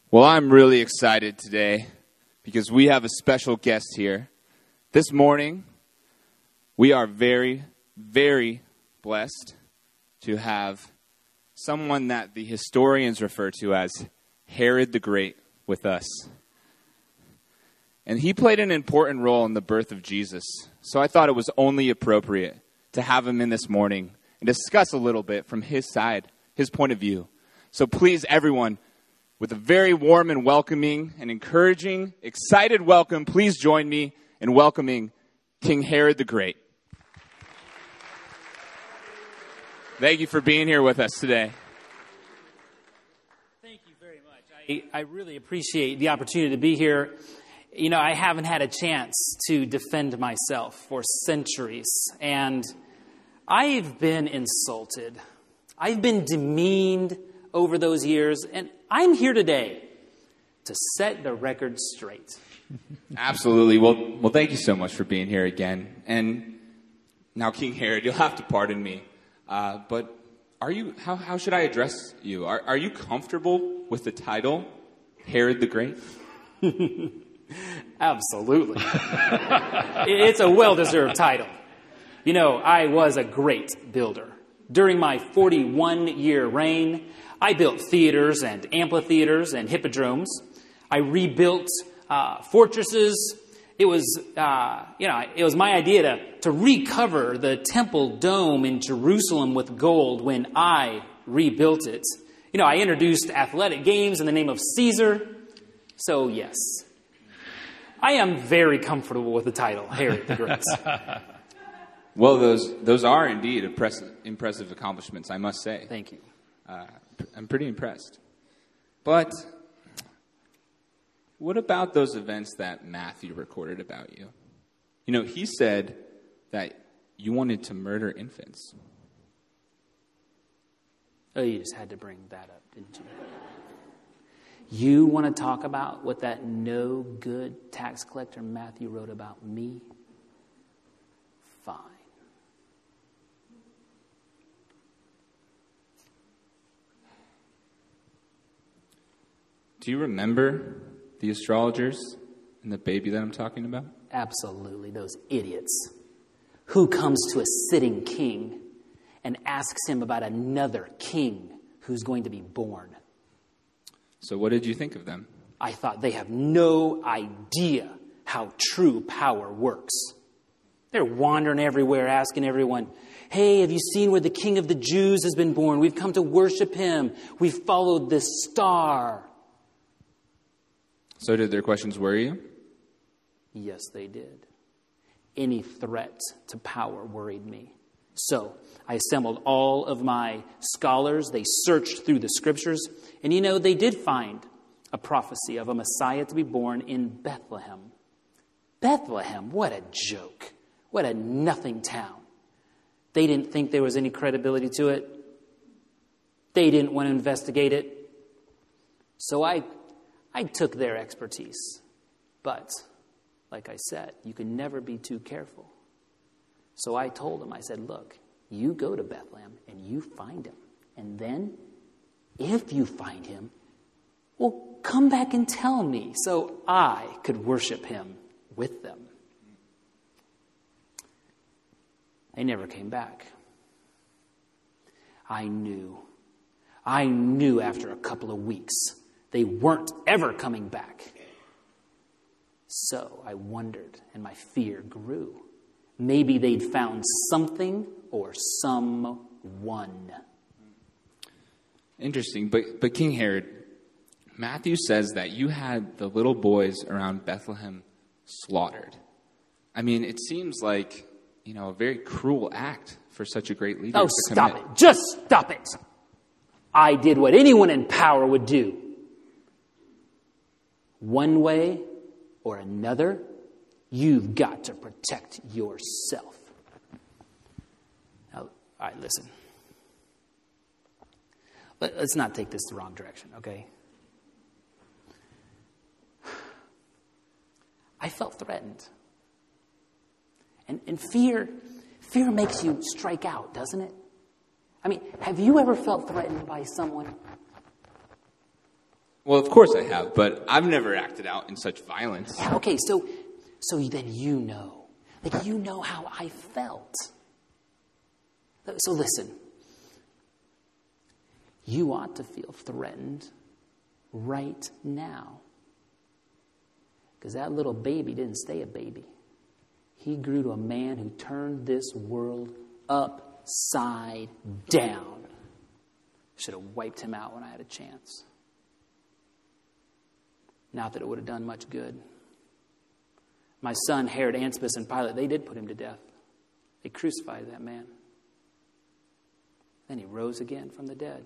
Well, I'm really excited today because we have a special guest here. This morning, we are very, very blessed to have someone that the historians refer to as Herod the Great with us. And he played an important role in the birth of Jesus. So I thought it was only appropriate to have him in this morning and discuss a little bit from his side, his point of view. So please, everyone, with a very warm and welcoming and encouraging, excited welcome, please join me in welcoming King Herod the Great. Thank you for being here with us today. Thank you very much. I really appreciate the opportunity to be here. You know, I haven't had a chance to defend myself for centuries, and I've been insulted. I've been demeaned over those years, and I'm here today to set the record straight. Absolutely. Well, thank you so much for being here again. And now, King Herod, you'll have to pardon me, but are you? How should I address you? Are you comfortable with the title Herod the Great? Absolutely. It's a well-deserved title. You know, I was a great builder. During my 41-year reign, I built theaters and amphitheaters and hippodromes. I rebuilt fortresses. It was my idea to recover the temple dome in Jerusalem with gold when I rebuilt it. You know, I introduced athletic games in the name of Caesar. So, yes, I am very comfortable with the title, Herod the Great. Well, those are indeed impressive accomplishments, I must say. Thank you. I'm pretty impressed. But what about those events that Matthew recorded about you? You know, he said that you wanted to murder infants. Oh, you just had to bring that up, didn't you? You want to talk about what that no-good tax collector Matthew wrote about me? Fine. Do you remember the astrologers and the baby that I'm talking about? Absolutely, those idiots. Who comes to a sitting king and asks him about another king who's going to be born? So what did you think of them? I thought they have no idea how true power works. They're wandering everywhere, asking everyone, hey, have you seen where the King of the Jews has been born? We've come to worship him. We've followed this star. So did their questions worry you? Yes, they did. Any threat to power worried me. So I assembled all of my scholars. They searched through the scriptures. And you know, they did find a prophecy of a Messiah to be born in Bethlehem. Bethlehem, what a joke. What a nothing town. They didn't think there was any credibility to it. They didn't want to investigate it. So I took their expertise. But, like I said, you can never be too careful. So I told them, I said, look, you go to Bethlehem and you find him. And then, if you find him, well, come back and tell me so I could worship him with them. They never came back. I knew after a couple of weeks they weren't ever coming back. So I wondered, and my fear grew. Maybe they'd found something or someone. Interesting, but King Herod, Matthew says that you had the little boys around Bethlehem slaughtered. I mean, it seems like, you know, a very cruel act for such a great leader to stop commit. it. Just stop it. I did what anyone in power would do. One way or another, you've got to protect yourself. Now, all right, listen. Let's not take this the wrong direction, okay? I felt threatened. And fear makes you strike out, doesn't it? I mean, have you ever felt threatened by someone? Well, of course I have, but I've never acted out in such violence. Yeah, okay, so then you know. Like, you know how I felt. So listen. You ought to feel threatened right now. Because that little baby didn't stay a baby. He grew to a man who turned this world upside down. Should have wiped him out when I had a chance. Not that it would have done much good. My son, Herod Antipas, and Pilate, they did put him to death. They crucified that man. Then he rose again from the dead.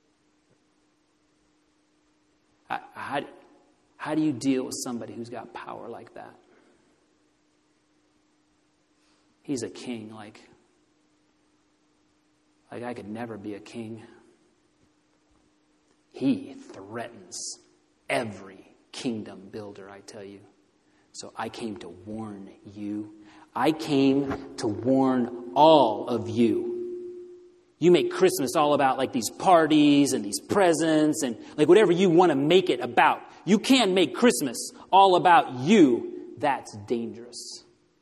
How do you deal with somebody who's got power like that? He's a king like I could never be a king. He threatens every kingdom builder, I tell you. So I came to warn you. I came to warn all of you. You make Christmas all about like these parties and these presents and like whatever you want to make it about. You can't make Christmas all about you. That's dangerous.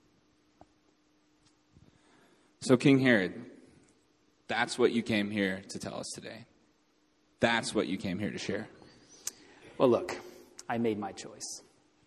So King Herod, that's what you came here to tell us today. That's what you came here to share. Well, look, I made my choice.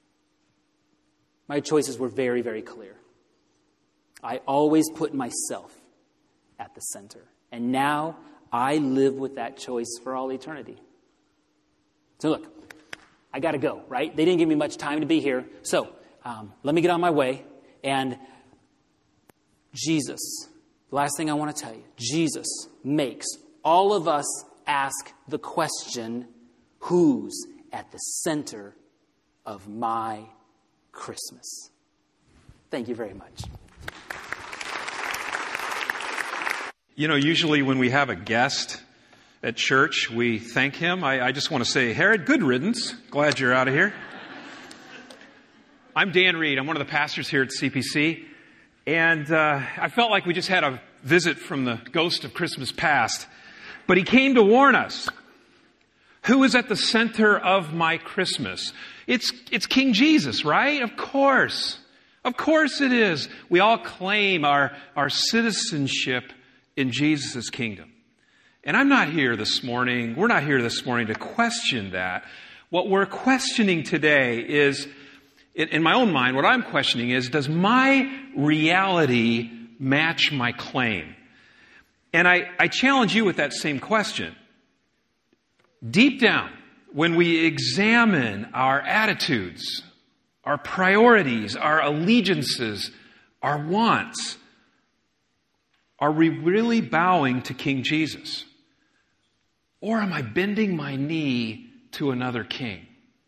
My choices were very, very clear. I always put myself at the center. And now I live with that choice for all eternity. So look, I got to go, right? They didn't give me much time to be here. So let me get on my way. And Jesus, the last thing I want to tell you, Jesus makes all of us ask the question, who's at the center of my Christmas? Thank you very much. You know, usually when we have a guest at church, we thank him. I just want to say, Herod, good riddance. Glad you're out of here. I'm Dan Reed. I'm one of the pastors here at CPC. And I felt like we just had a visit from the ghost of Christmas past. But he came to warn us. Who is at the center of my Christmas? It's King Jesus, right? Of course. Of course it is. We all claim our citizenship in Jesus' kingdom. And we're not here this morning to question that. What we're questioning today is, in my own mind, what I'm questioning is, does my reality match my claim? And I challenge you with that same question. Deep down, when we examine our attitudes, our priorities, our allegiances, our wants, are we really bowing to King Jesus? Or am I bending my knee to another king?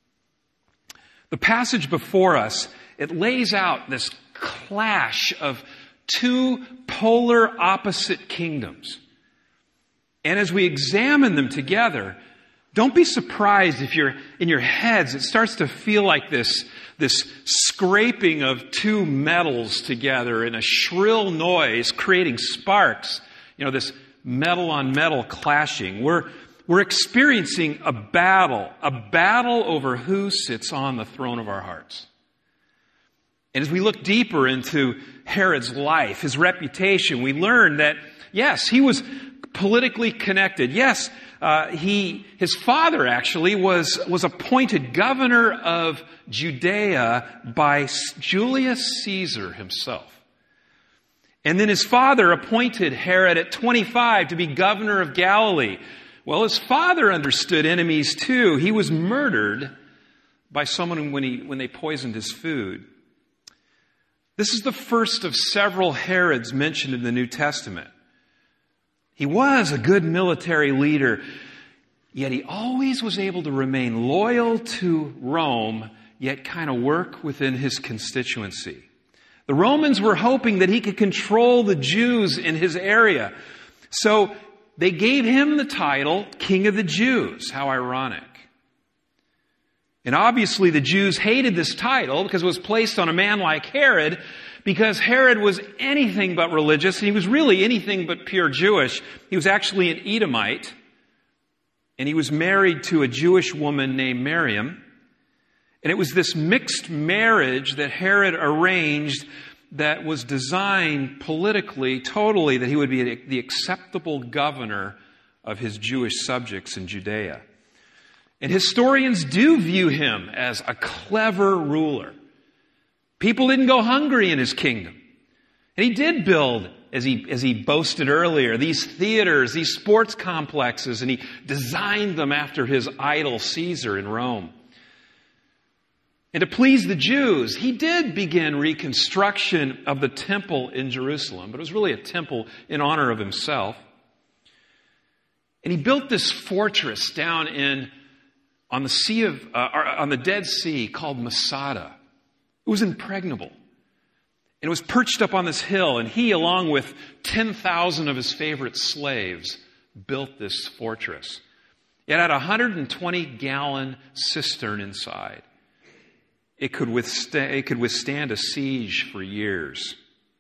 The passage before us, it lays out this clash of two polar opposite kingdoms. And as we examine them together, don't be surprised if in your heads it starts to feel like this scraping of two metals together in a shrill noise, creating sparks. You know, this metal on metal clashing. We're experiencing a battle over who sits on the throne of our hearts. And as we look deeper into Herod's life, his reputation, we learn that, yes, he was politically connected. Yes, his father actually was appointed governor of Judea by Julius Caesar himself. And then his father appointed Herod at 25 to be governor of Galilee. Well, his father understood enemies too. He was murdered by someone when they poisoned his food. This is the first of several Herods mentioned in the New Testament. He was a good military leader, yet he always was able to remain loyal to Rome, yet kind of work within his constituency. The Romans were hoping that he could control the Jews in his area. So they gave him the title King of the Jews. How ironic. And obviously the Jews hated this title because it was placed on a man like Herod, because Herod was anything but religious, and he was really anything but pure Jewish. He was actually an Edomite. and he was married to a Jewish woman named Miriam. And it was this mixed marriage that Herod arranged that was designed politically, totally, that he would be the acceptable governor of his Jewish subjects in Judea. And historians do view him as a clever ruler. People didn't go hungry in his kingdom. And he did build, as he boasted earlier, these theaters, these sports complexes, and he designed them after his idol Caesar in Rome. And to please the Jews, he did begin reconstruction of the temple in Jerusalem, but it was really a temple in honor of himself. And he built this fortress down on the Dead Sea called Masada. It was impregnable. And it was perched up on this hill, and he, along with 10,000 of his favorite slaves, built this fortress. It had a 120-gallon cistern inside. It could withstand a siege for years.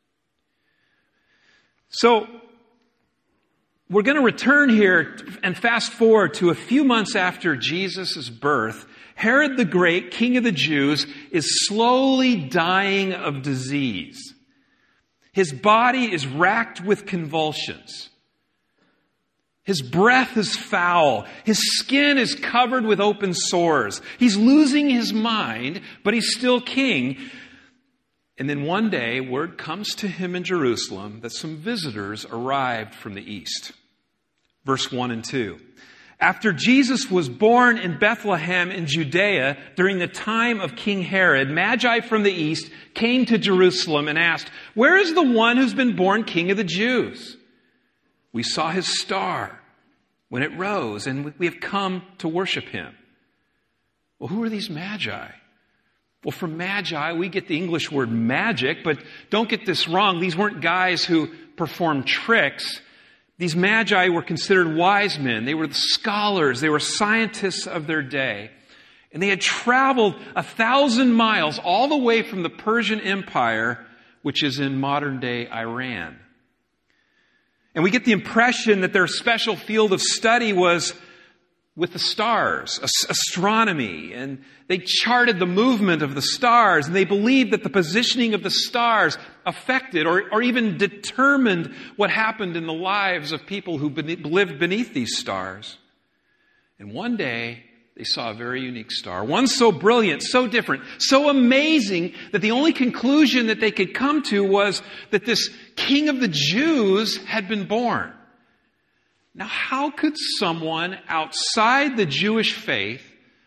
So, we're going to return here and fast forward to a few months after Jesus' birth. Herod the Great, king of the Jews, is slowly dying of disease. His body is racked with convulsions. His breath is foul. His skin is covered with open sores. He's losing his mind, but he's still king. And then one day, word comes to him in Jerusalem that some visitors arrived from the east. Verse 1 and 2. After Jesus was born in Bethlehem in Judea during the time of King Herod, Magi from the east came to Jerusalem and asked, "Where is the one who's been born King of the Jews? We saw his star when it rose, and we have come to worship him." Well, who are these Magi? Well, from Magi, we get the English word magic, but don't get this wrong. These weren't guys who performed tricks. These Magi were considered wise men. They were the scholars. They were scientists of their day. And they had traveled 1,000 miles all the way from the Persian Empire, which is in modern-day Iran. And we get the impression that their special field of study was with the stars, astronomy, and they charted the movement of the stars, and they believed that the positioning of the stars affected or even determined what happened in the lives of people who lived beneath these stars. And one day, they saw a very unique star, one so brilliant, so different, so amazing that the only conclusion that they could come to was that this King of the Jews had been born. Now, how could someone outside the Jewish faith,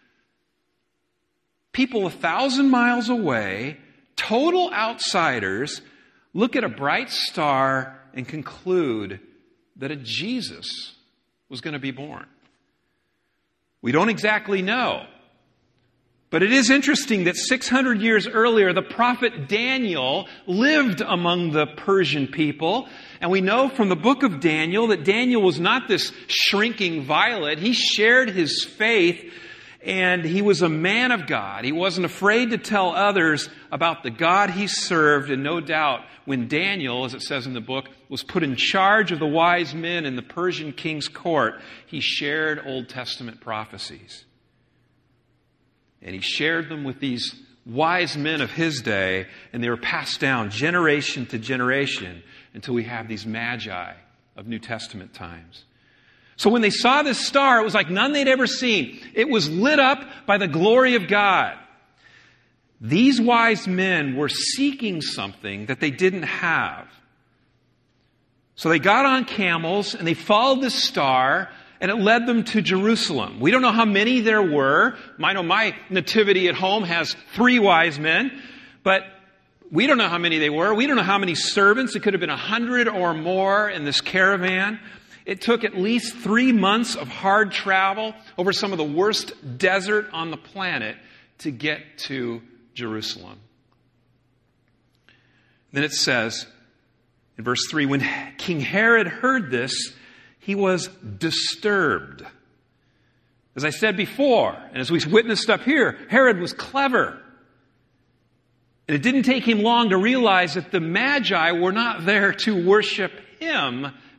people 1,000 miles away, total outsiders, look at a bright star and conclude that a Jesus was going to be born? We don't exactly know. But it is interesting that 600 years earlier, the prophet Daniel lived among the Persian people. And we know from the book of Daniel that Daniel was not this shrinking violet. He shared his faith, and he was a man of God. He wasn't afraid to tell others about the God he served. And no doubt, when Daniel, as it says in the book, was put in charge of the wise men in the Persian king's court, he shared Old Testament prophecies. And he shared them with these wise men of his day, and they were passed down generation to generation until we have these Magi of New Testament times. So when they saw this star, it was like none they'd ever seen. It was lit up by the glory of God. These wise men were seeking something that they didn't have. So they got on camels and they followed this star, and it led them to Jerusalem. We don't know how many there were. I know my nativity at home has 3 wise men, but we don't know how many they were. We don't know how many servants. It could have been 100 or more in this caravan. It took at least 3 months of hard travel over some of the worst desert on the planet to get to Jerusalem. Then it says in verse 3, when King Herod heard this, he was disturbed. As I said before, and as we witnessed up here, Herod was clever. And it didn't take him long to realize that the Magi were not there to worship him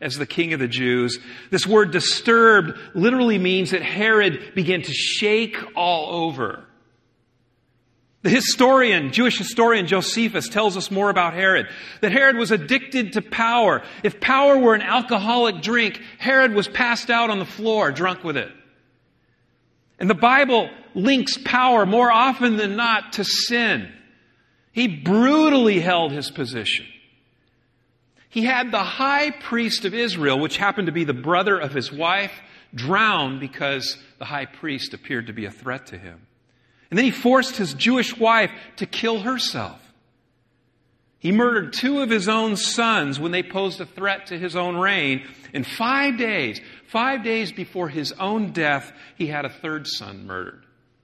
as the king of the Jews. This word disturbed literally means that Herod began to shake all over. The Jewish historian Josephus tells us more about Herod, that Herod was addicted to power. If power were an alcoholic drink, Herod was passed out on the floor, drunk with it. And the Bible links power more often than not to sin. He brutally held his position. He had the high priest of Israel, which happened to be the brother of his wife, drowned because the high priest appeared to be a threat to him. And then he forced his Jewish wife to kill herself. He murdered 2 of his own sons when they posed a threat to his own reign. In 5 days before his own death, he had a 3rd son murdered.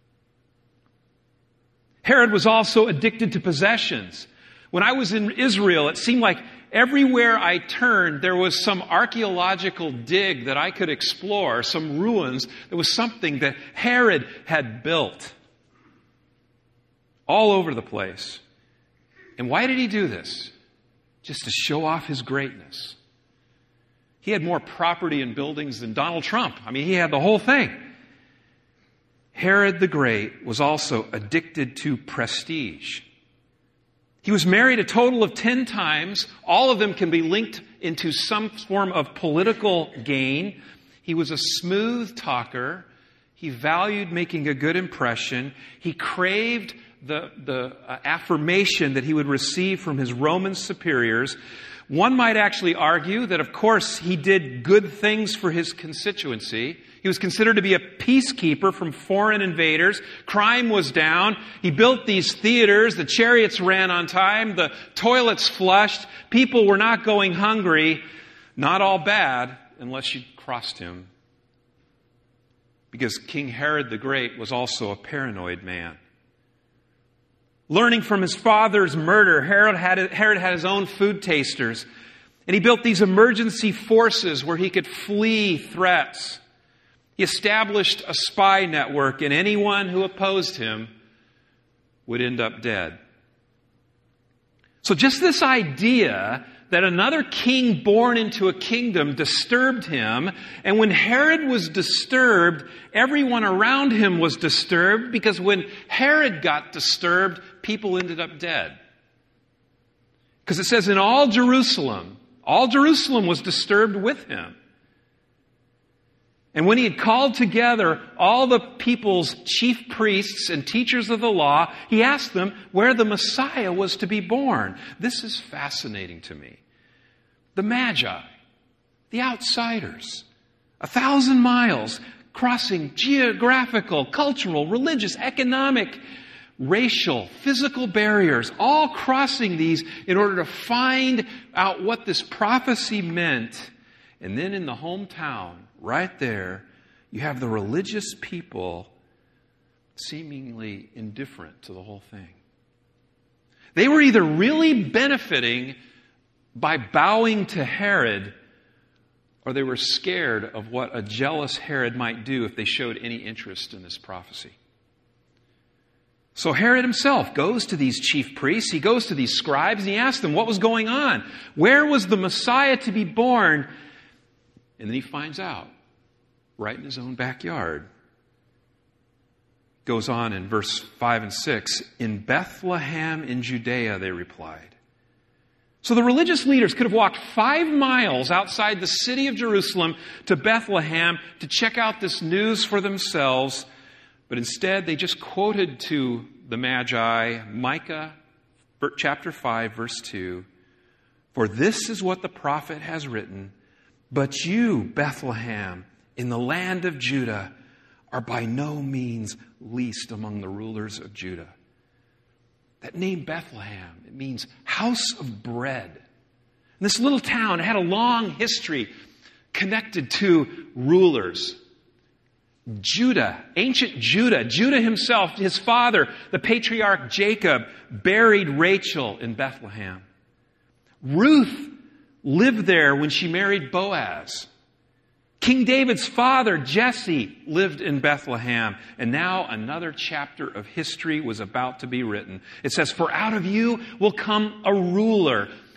Herod was also addicted to possessions. When I was in Israel, it seemed like everywhere I turned, there was some archaeological dig that I could explore, some ruins. There was something that Herod had built all over the place. And why did he do this? Just to show off his greatness. He had more property and buildings than Donald Trump. I mean, he had the whole thing. Herod the Great was also addicted to prestige. He was married a total of 10 times. All of them can be linked into some form of political gain. He was a smooth talker. He valued making a good impression. He craved the affirmation that he would receive from his Roman superiors. One might actually argue that, of course, he did good things for his constituency. He was considered to be a peacekeeper from foreign invaders. Crime was down. He built these theaters. The chariots ran on time. The toilets flushed. People were not going hungry. Not all bad unless you crossed him. Because King Herod the Great was also a paranoid man. Learning from his father's murder, Herod had his own food tasters. And he built these emergency forces where he could flee threats. He established a spy network, and anyone who opposed him would end up dead. So just this idea that another king born into a kingdom disturbed him, and when Herod was disturbed, everyone around him was disturbed, because when Herod got disturbed, people ended up dead. Because it says in all Jerusalem was disturbed with him. And when he had called together all the people's chief priests and teachers of the law, he asked them where the Messiah was to be born. This is fascinating to me. The Magi, the outsiders, 1,000 miles crossing geographical, cultural, religious, economic, racial, physical barriers, all crossing these in order to find out what this prophecy meant. And then in the hometown, right there, you have the religious people seemingly indifferent to the whole thing. They were either really benefiting by bowing to Herod, or they were scared of what a jealous Herod might do if they showed any interest in this prophecy. So Herod himself goes to these chief priests, he goes to these scribes, and he asks them what was going on. Where was the Messiah to be born? And then he finds out, right in his own backyard. Goes on in verse 5 and 6, in Bethlehem in Judea, they replied. So the religious leaders could have walked 5 miles outside the city of Jerusalem to Bethlehem to check out this news for themselves, but instead they just quoted to the Magi, Micah chapter 5, verse 2, for this is what the prophet has written, but you, Bethlehem, in the land of Judah, are by no means least among the rulers of Judah. That name Bethlehem, it means house of bread. And this little town had a long history connected to rulers. Judah, ancient Judah, Judah himself, his father, the patriarch Jacob, buried Rachel in Bethlehem. Ruth lived there when she married Boaz. King David's father, Jesse, lived in Bethlehem. And now another chapter of history was about to be written. It says, for out of you will come a ruler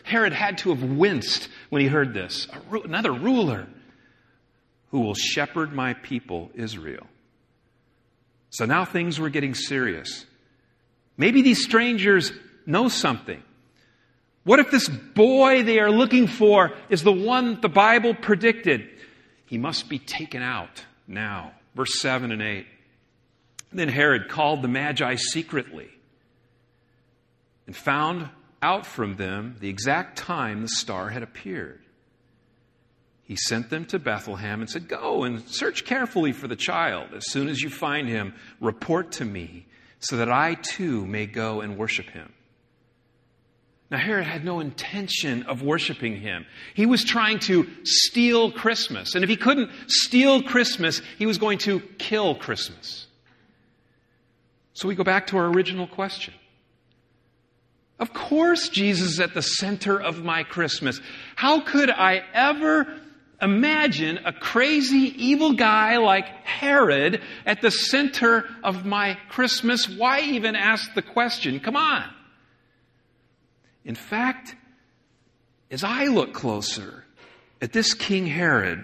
Herod had to have winced when he heard this. Another ruler who will shepherd my people, Israel. So now things were getting serious. Maybe these strangers know something. What if this boy they are looking for is the one the Bible predicted? He must be taken out now. Verse 7 and 8. Then Herod called the Magi secretly and found out from them the exact time the star had appeared. He sent them to Bethlehem and said, "Go and search carefully for the child. As soon as you find him, report to me so that I too may go and worship him." Now, Herod had no intention of worshiping him. He was trying to steal Christmas. And if he couldn't steal Christmas, he was going to kill Christmas. So we go back to our original question. Of course, Jesus is at the center of my Christmas. How could I ever imagine a crazy, evil guy like Herod at the center of my Christmas? Why even ask the question? Come on. In fact, as I look closer at this King Herod,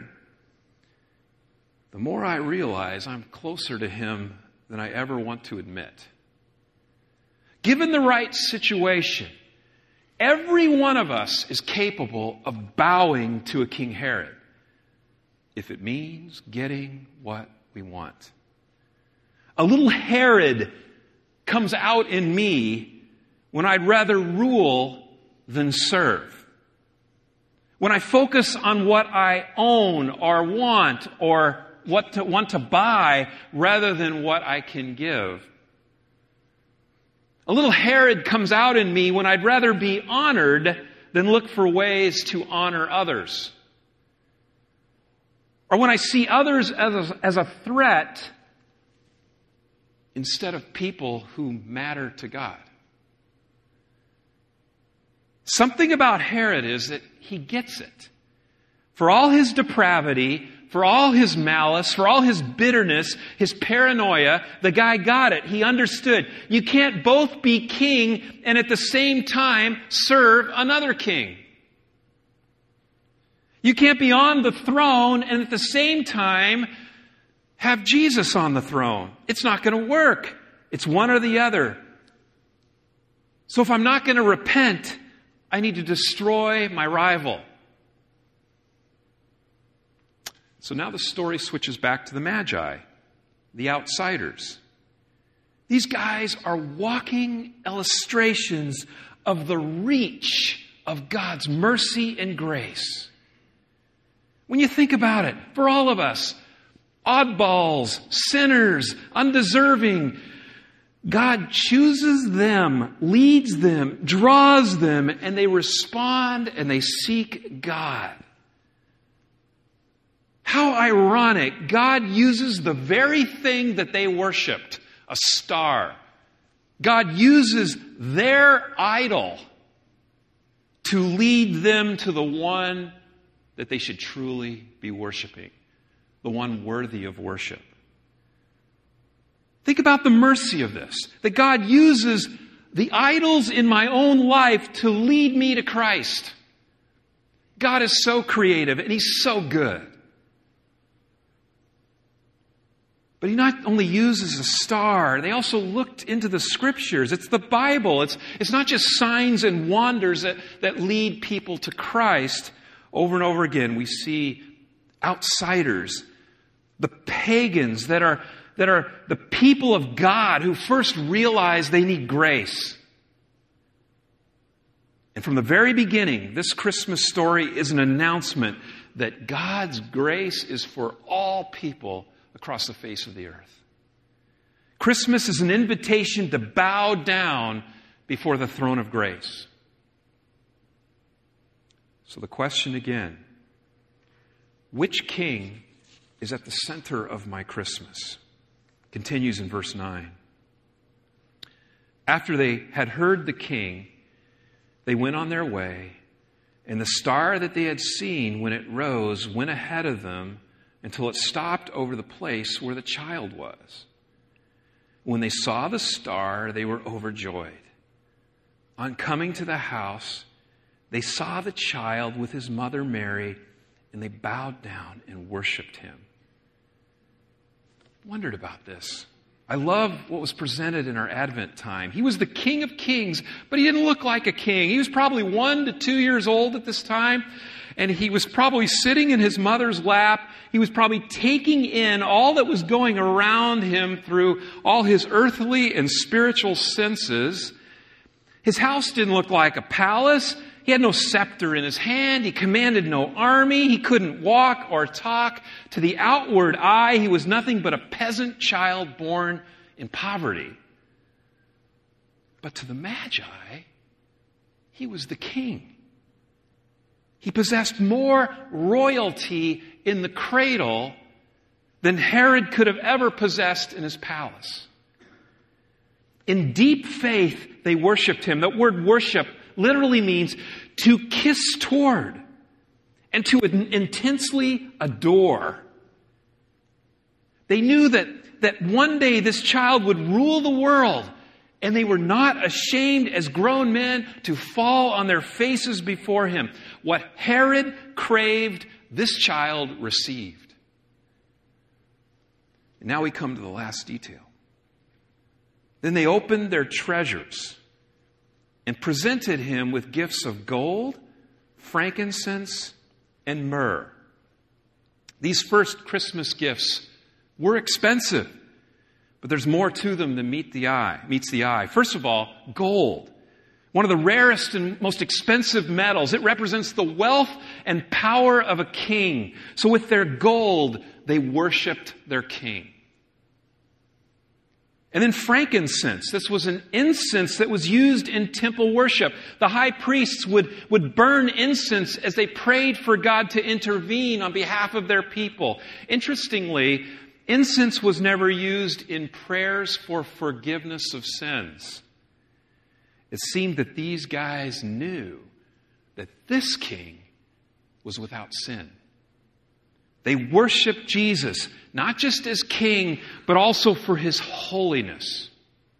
the more I realize I'm closer to him than I ever want to admit. Given the right situation, every one of us is capable of bowing to a King Herod if it means getting what we want. A little Herod comes out in me when I'd rather rule than serve. When I focus on what I own or want or want to buy rather than what I can give. A little Herod comes out in me when I'd rather be honored than look for ways to honor others. Or when I see others as a threat instead of people who matter to God. Something about Herod is that he gets it. For all his depravity, for all his malice, for all his bitterness, his paranoia, the guy got it. He understood. You can't both be king and at the same time serve another king. You can't be on the throne and at the same time have Jesus on the throne. It's not going to work. It's one or the other. So if I'm not going to repent, I need to destroy my rival. So now the story switches back to the Magi, the outsiders. These guys are walking illustrations of the reach of God's mercy and grace. When you think about it, for all of us, oddballs, sinners, undeserving, God chooses them, leads them, draws them, and they respond and they seek God. How ironic. God uses the very thing that they worshiped, a star. God uses their idol to lead them to the one that they should truly be worshiping, the one worthy of worship. Think about the mercy of this, that God uses the idols in my own life to lead me to Christ. God is so creative and He's so good. But He not only uses a star, they also looked into the Scriptures. It's the Bible. It's not just signs and wonders that lead people to Christ. Over and over again, we see outsiders, the pagans that are the people of God who first realize they need grace. And from the very beginning, this Christmas story is an announcement that God's grace is for all people across the face of the earth. Christmas is an invitation to bow down before the throne of grace. So the question again, which king is at the center of my Christmas? Continues in verse 9. After they had heard the king, they went on their way, and the star that they had seen when it rose went ahead of them until it stopped over the place where the child was. When they saw the star, they were overjoyed. On coming to the house, they saw the child with his mother Mary, and they bowed down and worshiped him. Wondered about this. I love what was presented in our Advent time. He was the King of Kings, but he didn't look like a king. He was probably 1 to 2 years old at this time, and he was probably sitting in his mother's lap. He was probably taking in all that was going around him through all his earthly and spiritual senses. His house didn't look like a palace. He had no scepter in his hand. He commanded no army. He couldn't walk or talk. To the outward eye, he was nothing but a peasant child born in poverty. But to the Magi, he was the king. He possessed more royalty in the cradle than Herod could have ever possessed in his palace. In deep faith, they worshiped him. That word worship literally means to kiss toward and to intensely adore. They knew that one day this child would rule the world, and they were not ashamed as grown men to fall on their faces before him. What Herod craved, this child received. And now we come to the last detail. Then they opened their treasures and presented him with gifts of gold, frankincense, and myrrh. These first Christmas gifts were expensive, but there's more to them than meets the eye. First of all, gold. One of the rarest and most expensive metals. It represents the wealth and power of a king. So with their gold, they worshiped their king. And then frankincense. This was an incense that was used in temple worship. The high priests would burn incense as they prayed for God to intervene on behalf of their people. Interestingly, incense was never used in prayers for forgiveness of sins. It seemed that these guys knew that this king was without sin. They worshiped Jesus, not just as king, but also for his holiness.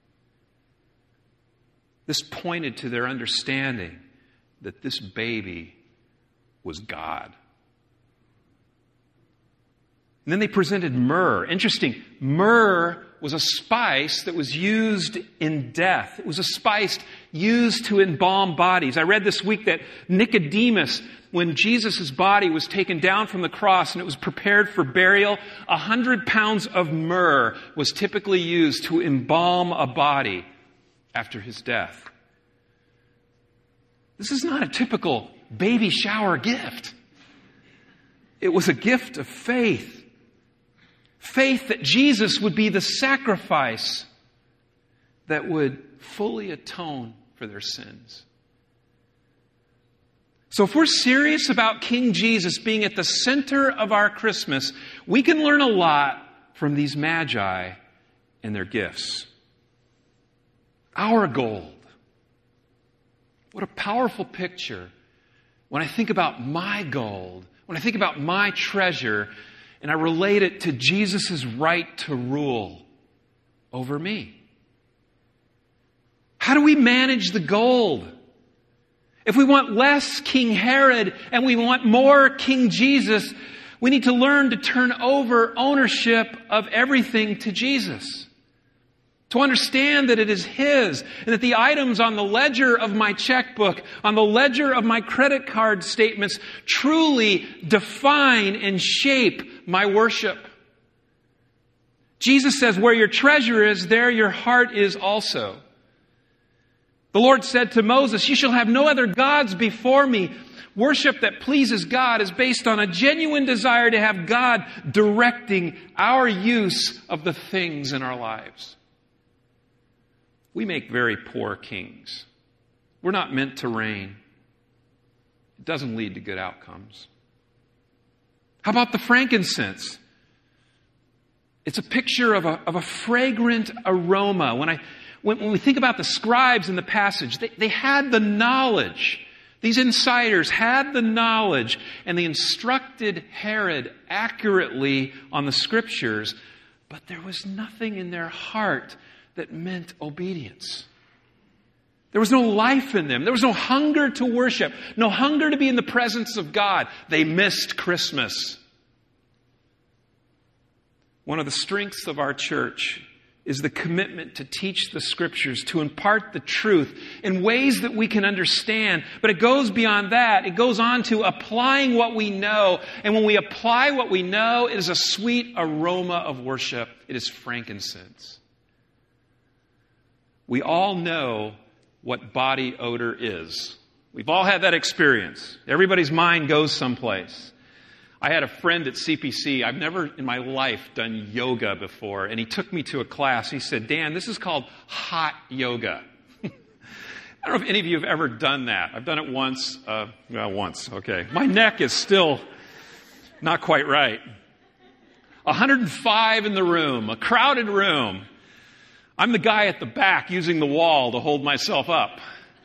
This pointed to their understanding that this baby was God. And then they presented myrrh. Interesting. Myrrh was a spice that was used in death. It was a spice used to embalm bodies. I read this week that Nicodemus, when Jesus' body was taken down from the cross and it was prepared for burial, 100 pounds of myrrh was typically used to embalm a body after his death. This is not a typical baby shower gift. It was a gift of faith. Faith that Jesus would be the sacrifice that would fully atone for their sins. So if we're serious about King Jesus being at the center of our Christmas, we can learn a lot from these Magi and their gifts. Our gold. What a powerful picture. When I think about my gold, when I think about my treasure, and I relate it to Jesus' right to rule over me. How do we manage the gold? If we want less King Herod and we want more King Jesus, we need to learn to turn over ownership of everything to Jesus. To understand that it is His, and that the items on the ledger of my checkbook, on the ledger of my credit card statements, truly define and shape my worship. Jesus says, where your treasure is, there your heart is also. The Lord said to Moses, you shall have no other gods before me. Worship that pleases God is based on a genuine desire to have God directing our use of the things in our lives. We make very poor kings. We're not meant to reign. It doesn't lead to good outcomes. How about the frankincense? It's a picture of a fragrant aroma. When we think about the scribes in the passage, they had the knowledge. These insiders had the knowledge, and they instructed Herod accurately on the scriptures, but there was nothing in their heart that meant obedience. There was no life in them. There was no hunger to worship, no hunger to be in the presence of God. They missed Christmas. One of the strengths of our church is the commitment to teach the Scriptures, to impart the truth in ways that we can understand. But it goes beyond that. It goes on to applying what we know. And when we apply what we know, it is a sweet aroma of worship. It is frankincense. We all know what body odor is. We've all had that experience. Everybody's mind goes someplace. I had a friend at CPC. I've never in my life done yoga before, and he took me to a class. He said, Dan, this is called hot yoga. I don't know if any of you have ever done that. I've done it once. Once. Okay. My neck is still not quite right. 105 in the room, a crowded room. I'm the guy at the back using the wall to hold myself up.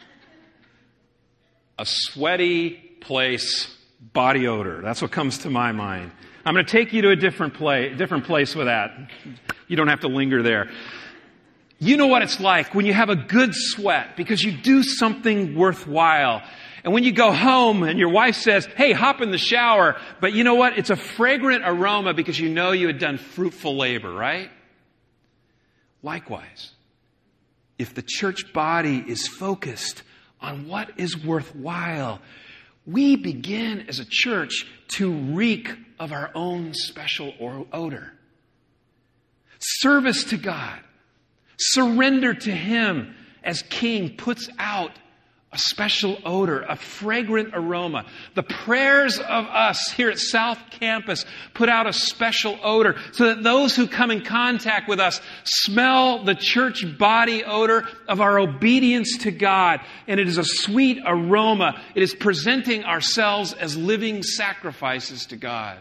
A sweaty place, body odor. That's what comes to my mind. I'm going to take you to a different place with that. You don't have to linger there. You know what it's like when you have a good sweat because you do something worthwhile. And when you go home and your wife says, hey, hop in the shower. But you know what? It's a fragrant aroma because you know you had done fruitful labor, right? Likewise, if the church body is focused on what is worthwhile, we begin as a church to reek of our own special odor. Service to God, surrender to Him as King puts out a special odor, a fragrant aroma. The prayers of us here at South Campus put out a special odor so that those who come in contact with us smell the church body odor of our obedience to God. And it is a sweet aroma. It is presenting ourselves as living sacrifices to God.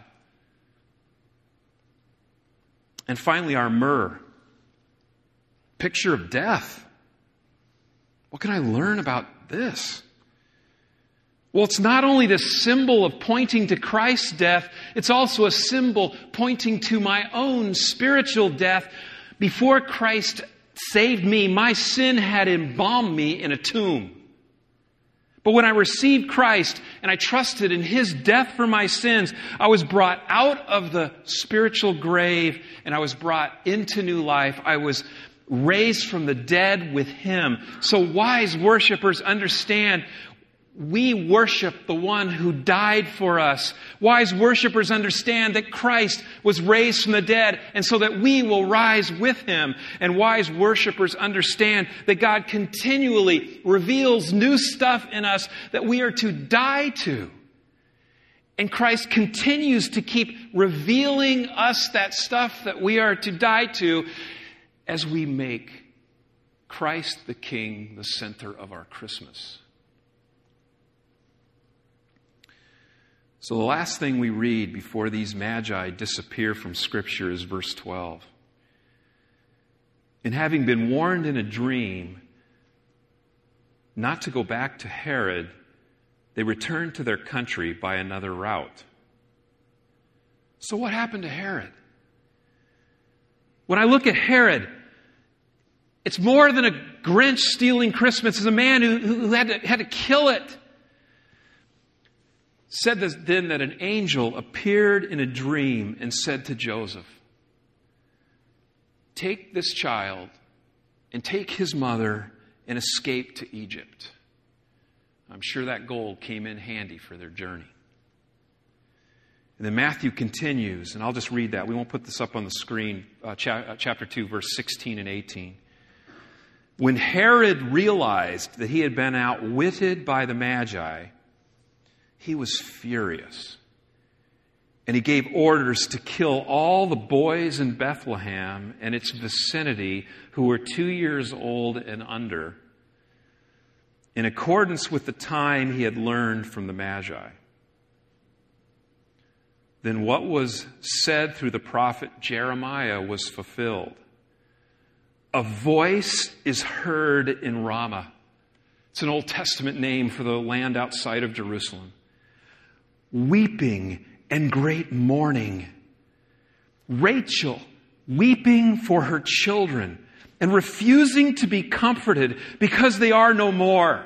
And finally, our myrrh. Picture of death. What can I learn about this? Well, it's not only the symbol of pointing to Christ's death, it's also a symbol pointing to my own spiritual death. Before Christ saved me, my sin had embalmed me in a tomb. But when I received Christ and I trusted in His death for my sins, I was brought out of the spiritual grave and I was brought into new life. I was raised from the dead with Him. So wise worshipers understand we worship the one who died for us. Wise worshipers understand that Christ was raised from the dead and so that we will rise with Him. And wise worshipers understand that God continually reveals new stuff in us that we are to die to. And Christ continues to keep revealing us that stuff that we are to die to as we make Christ the King the center of our Christmas. So the last thing we read before these magi disappear from Scripture is verse 12. And having been warned in a dream not to go back to Herod, they returned to their country by another route. So what happened to Herod? When I look at Herod, it's more than a Grinch stealing Christmas. It's a man who had to kill it. Said then that an angel appeared in a dream and said to Joseph, take this child and take his mother and escape to Egypt. I'm sure that gold came in handy for their journey. And then Matthew continues, and I'll just read that. We won't put this up on the screen. Chapter 2, verse 16 and 18. When Herod realized that he had been outwitted by the Magi, he was furious. And he gave orders to kill all the boys in Bethlehem and its vicinity who were 2 years old and under, in accordance with the time he had learned from the Magi. Then what was said through the prophet Jeremiah was fulfilled. A voice is heard in Ramah. It's an Old Testament name for the land outside of Jerusalem. Weeping and great mourning. Rachel weeping for her children and refusing to be comforted because they are no more.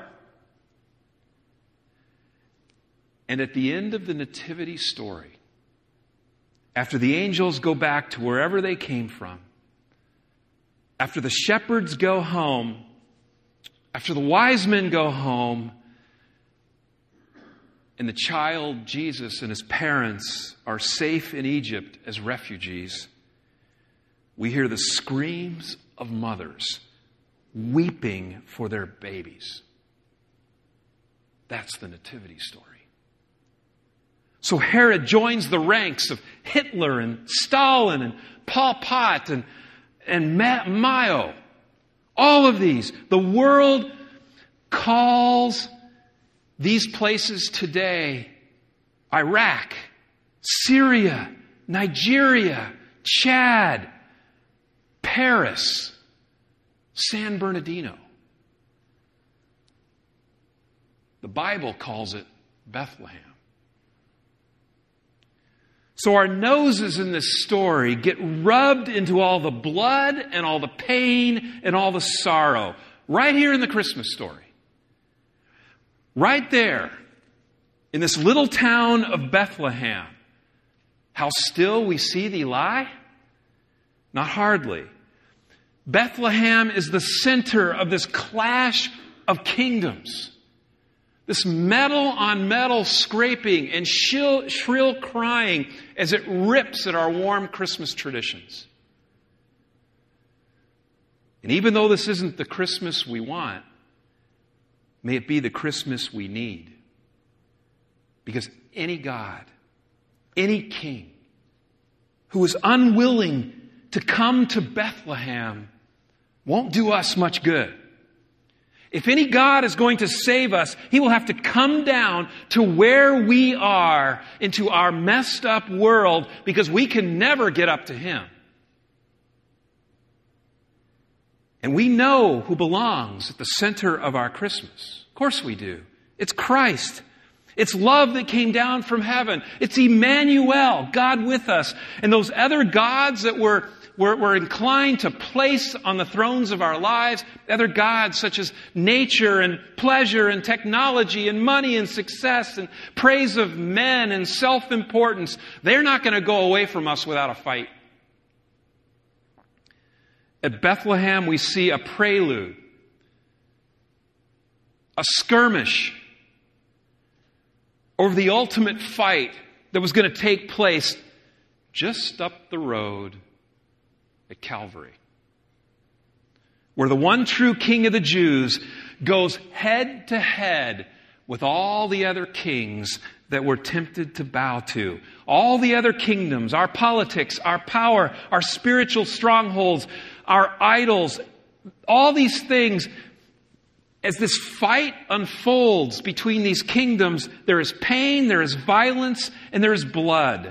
And at the end of the nativity story, after the angels go back to wherever they came from, after the shepherds go home, after the wise men go home, and the child Jesus and his parents are safe in Egypt as refugees, we hear the screams of mothers weeping for their babies. That's the nativity story. So Herod joins the ranks of Hitler and Stalin and Pol Pot and Mao. All of these. The world calls these places today Iraq, Syria, Nigeria, Chad, Paris, San Bernardino. The Bible calls it Bethlehem. So our noses in this story get rubbed into all the blood and all the pain and all the sorrow. Right here in the Christmas story. Right there, in this little town of Bethlehem. How still we see thee lie? Not hardly. Bethlehem is the center of this clash of kingdoms. This metal on metal scraping and shrill crying as it rips at our warm Christmas traditions. And even though this isn't the Christmas we want, may it be the Christmas we need. Because any God, any king who is unwilling to come to Bethlehem won't do us much good. If any God is going to save us, He will have to come down to where we are, into our messed up world, because we can never get up to Him. And we know who belongs at the center of our Christmas. Of course we do. It's Christ. It's love that came down from heaven. It's Emmanuel, God with us. And those other gods that we're inclined to place on the thrones of our lives, other gods such as nature and pleasure and technology and money and success and praise of men and self-importance, they're not going to go away from us without a fight. At Bethlehem, we see a prelude, a skirmish over the ultimate fight that was going to take place just up the road at Calvary, where the one true King of the Jews goes head to head with all the other kings that we're tempted to bow to. All the other kingdoms, our politics, our power, our spiritual strongholds, our idols, all these things. As this fight unfolds between these kingdoms, there is pain, there is violence, and there is blood.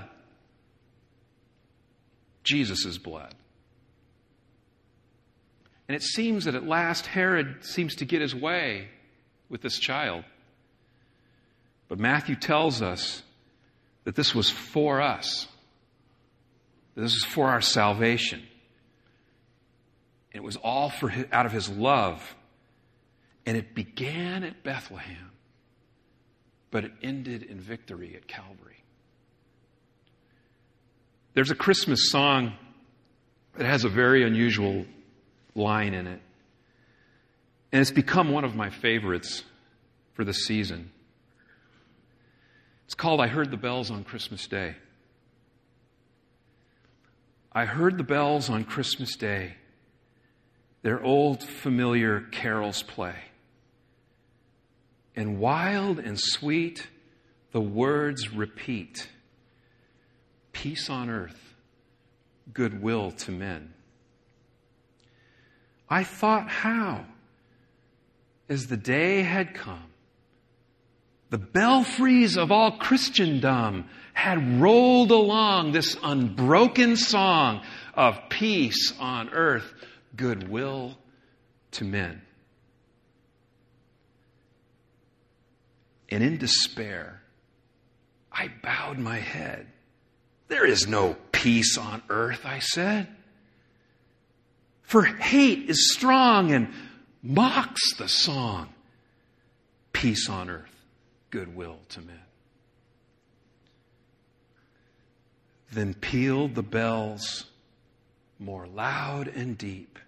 Jesus' blood. And it seems that at last Herod seems to get his way with this child. But Matthew tells us that this was for us. That this is for our salvation. And it was all out of His love. And it began at Bethlehem, but it ended in victory at Calvary. There's a Christmas song that has a very unusual line in it. And it's become one of my favorites for the season. It's called "I Heard the Bells on Christmas Day." I heard the bells on Christmas Day, their old familiar carols play. And wild and sweet the words repeat, peace on earth, goodwill to men. I thought how, as the day had come, the belfries of all Christendom had rolled along this unbroken song of peace on earth, goodwill to men. And in despair, I bowed my head. There is no peace on earth, I said. For hate is strong and mocks the song, peace on earth, goodwill to men. Then pealed the bells more loud and deep.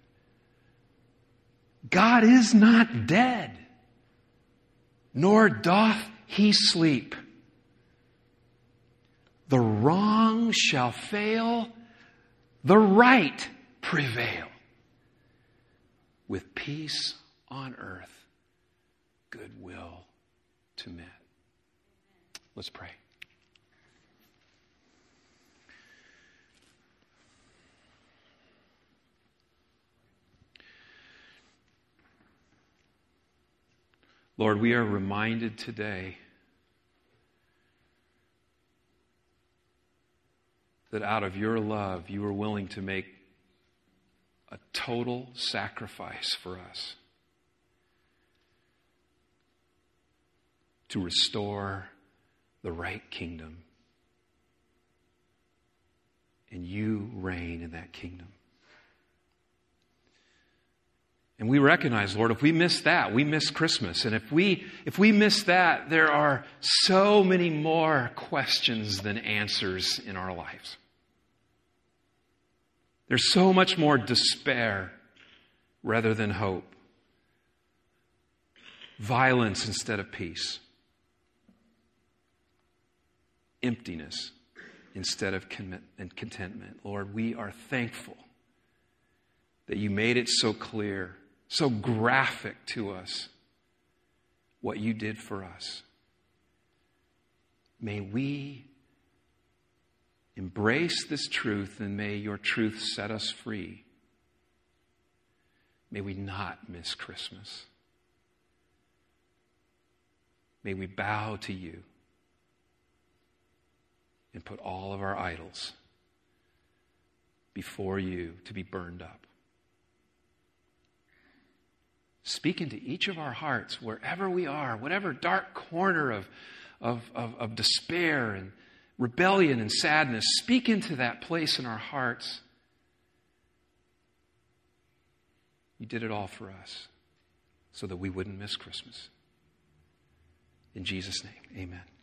God is not dead, nor doth he sleep. The wrong shall fail, the right prevail. With peace on earth, goodwill to men. Let's pray. Lord, we are reminded today that out of your love, you were willing to make a total sacrifice for us to restore the right kingdom. And you reign in that kingdom. And we recognize, Lord, if we miss that, we miss Christmas. And if we miss that, there are so many more questions than answers in our lives. There's so much more despair rather than hope. Violence instead of peace. Emptiness instead of contentment. Lord, we are thankful that you made it so clear, so graphic to us, what you did for us. May we embrace this truth, and may your truth set us free. May we not miss Christmas. May we bow to you and put all of our idols before you to be burned up. Speak into each of our hearts, wherever we are, whatever dark corner of despair and rebellion and sadness, speak into that place in our hearts. You did it all for us so that we wouldn't miss Christmas. In Jesus' name, amen.